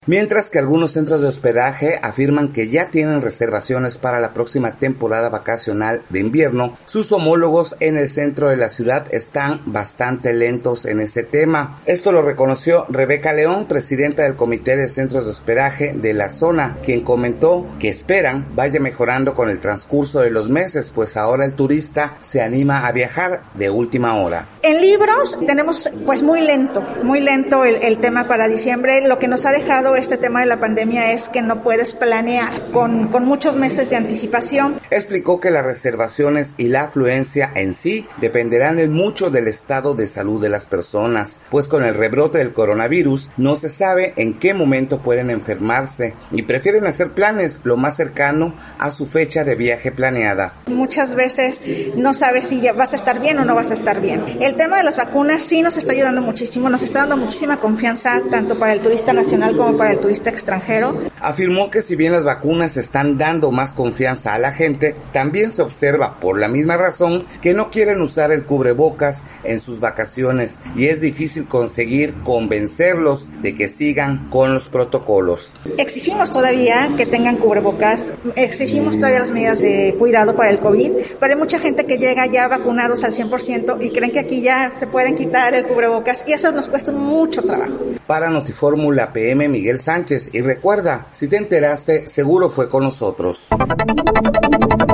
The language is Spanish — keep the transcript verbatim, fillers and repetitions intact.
Mientras que algunos centros de hospedaje afirman que ya tienen reservaciones para la próxima temporada vacacional de invierno, sus homólogos en el centro de la ciudad están bastante lentos en ese tema. Esto lo reconoció Rebeca León, presidenta del Comité de Centros de Hospedaje de la zona, quien comentó que esperan vaya mejorando con el transcurso de los meses, pues ahora el turista se anima a viajar de última hora. En libros tenemos pues muy lento, muy lento el, el tema para diciembre. Lo que nos ha dejado este tema de la pandemia es que no puedes planear con, con muchos meses de anticipación. Explicó que las reservaciones y la afluencia en sí dependerán en mucho del estado de salud de las personas, pues con el rebrote del coronavirus no se sabe en qué momento pueden enfermarse y prefieren hacer planes lo más cercano a su fecha de viaje planeada. Muchas veces no sabes si ya vas a estar bien o no vas a estar bien. El tema de las vacunas sí nos está ayudando muchísimo, nos está dando muchísima confianza tanto para el turista nacional como para el turista extranjero. Afirmó que si bien las vacunas están dando más confianza a la gente, también se observa por la misma razón que no quieren usar el cubrebocas en sus vacaciones y es difícil conseguir convencerlos de que sigan con los protocolos. Exigimos todavía que tengan cubrebocas, exigimos todavía las medidas de cuidado para el COVID, pero hay mucha gente que llega ya vacunados al cien por ciento y creen que aquí ya se pueden quitar el cubrebocas y eso nos cuesta mucho trabajo. Para Notifórmula P M, Miguel Sánchez, y recuerda, si te enteraste, seguro fue con nosotros.